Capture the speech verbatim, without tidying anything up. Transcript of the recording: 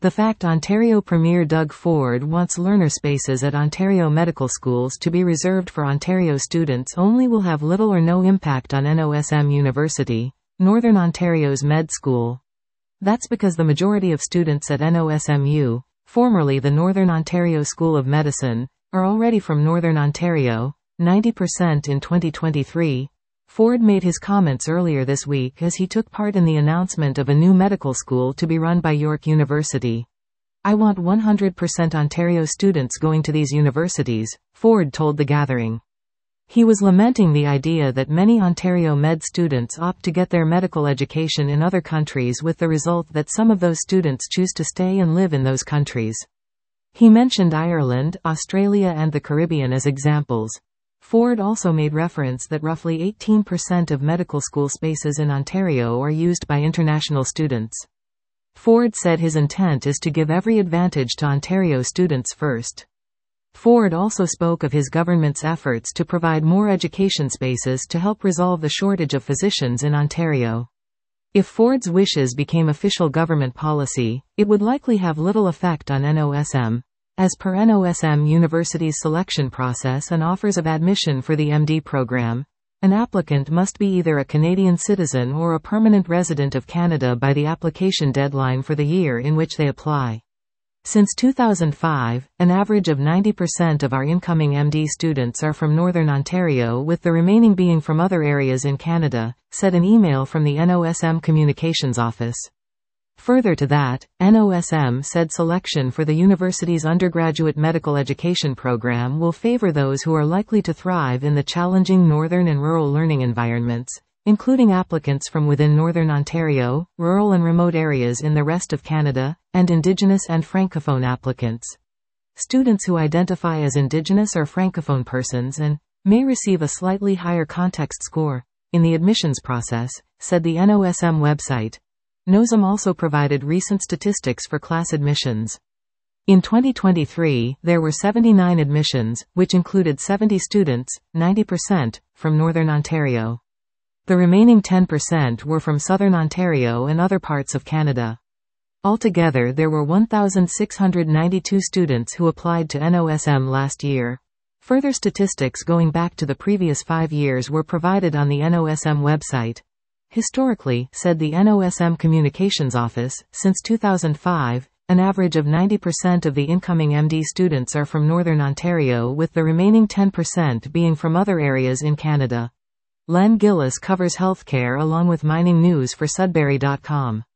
The fact Ontario Premier Doug Ford wants learner spaces at Ontario medical schools to be reserved for Ontario students only will have little or no impact on N O S M University, Northern Ontario's med school. That's because the majority of students at N O S M U, formerly the Northern Ontario School of Medicine, are already from Northern Ontario, ninety percent in twenty twenty-three. Ford made his comments earlier this week as he took part in the announcement of a new medical school to be run by York University. "I want one hundred percent Ontario students going to these universities," Ford told the gathering. He was lamenting the idea that many Ontario med students opt to get their medical education in other countries, with the result that some of those students choose to stay and live in those countries. He mentioned Ireland, Australia and the Caribbean as examples. Ford also made reference that roughly eighteen percent of medical school spaces in Ontario are used by international students. Ford said his intent is to give every advantage to Ontario students first. Ford also spoke of his government's efforts to provide more education spaces to help resolve the shortage of physicians in Ontario. If Ford's wishes became official government policy, it would likely have little effect on N O S M. As per N O S M University's selection process and offers of admission for the M D program, an applicant must be either a Canadian citizen or a permanent resident of Canada by the application deadline for the year in which they apply. Since two thousand five, an average of ninety percent of our incoming M D students are from Northern Ontario, with the remaining being from other areas in Canada, said an email from the N O S M Communications Office. Further to that, N O S M said selection for the university's undergraduate medical education program will favor those who are likely to thrive in the challenging northern and rural learning environments, including applicants from within Northern Ontario, rural and remote areas in the rest of Canada, and Indigenous and Francophone applicants. Students who identify as Indigenous or Francophone persons and may receive a slightly higher context score in the admissions process, said the N O S M website. N O S M also provided recent statistics for class admissions. In twenty twenty-three, there were seventy-nine admissions, which included seventy students, ninety percent, from Northern Ontario. The remaining ten percent were from Southern Ontario and other parts of Canada. Altogether, there were one thousand six hundred ninety-two students who applied to N O S M last year. Further statistics going back to the previous five years were provided on the N O S M website. Historically, said the N O S M Communications Office, since two thousand five, an average of ninety percent of the incoming M D students are from Northern Ontario, with the remaining ten percent being from other areas in Canada. Len Gillis covers healthcare along with mining news for Sudbury dot com.